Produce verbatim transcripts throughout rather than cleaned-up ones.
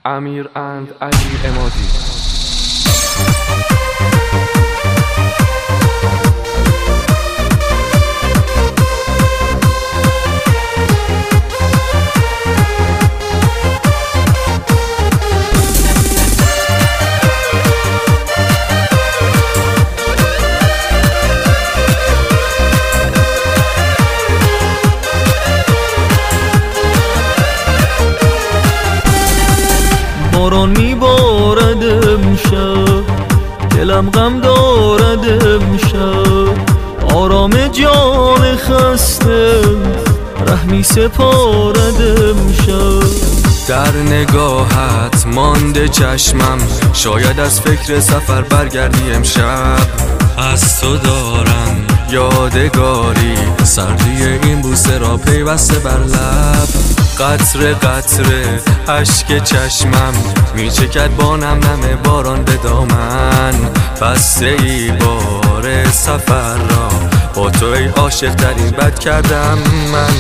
امیر اند علی امادی. باران میبارد امشب، دلم غم دارد امشب، آرام جان خسته رحمی سپارد امشب. در نگاهت مانده چشمم، شاید از فکر سفر برگردی امشب. از تو دارم یادگاری، سردی این بوسه را پیوسته بر لب. قطره قطره اشک چشمم میچکد با نم نم باران به دامن. بسته ای بار سفر را با تو ای عاشق ترین بد کردم من.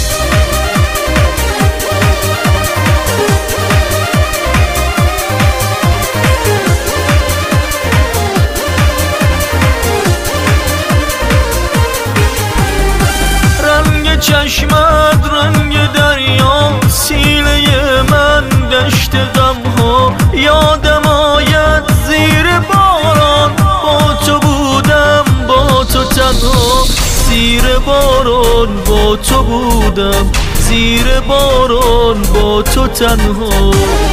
رنگ چشمت رنگ دریا، سینه من دشت غم ها. یادم آید زیر باران با تو بودم، با تو تنها. زیر باران با تو بودم، زیر باران با تو تنها.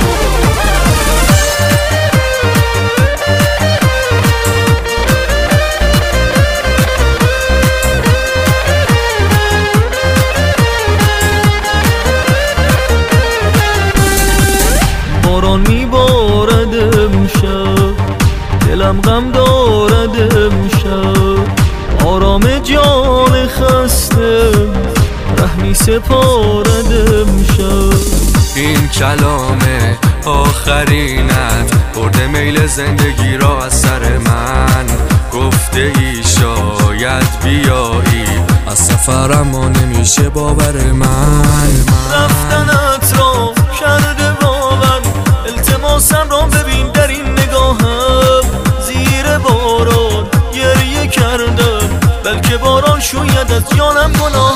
باران میبارد امشب، دلم غم دارد امشب، آرام جان خسته رحمی سپارد امشب. این کلام آخرینت برده میل زندگی را از سر من. گفته ای شاید بیایی، از سفرم ما نمیشه باور من. رفتنت را کرده باور، التماسم را ببین در این نگاهم. زیر باران گریه کردم، بلکه باران شوید از جانم گناه.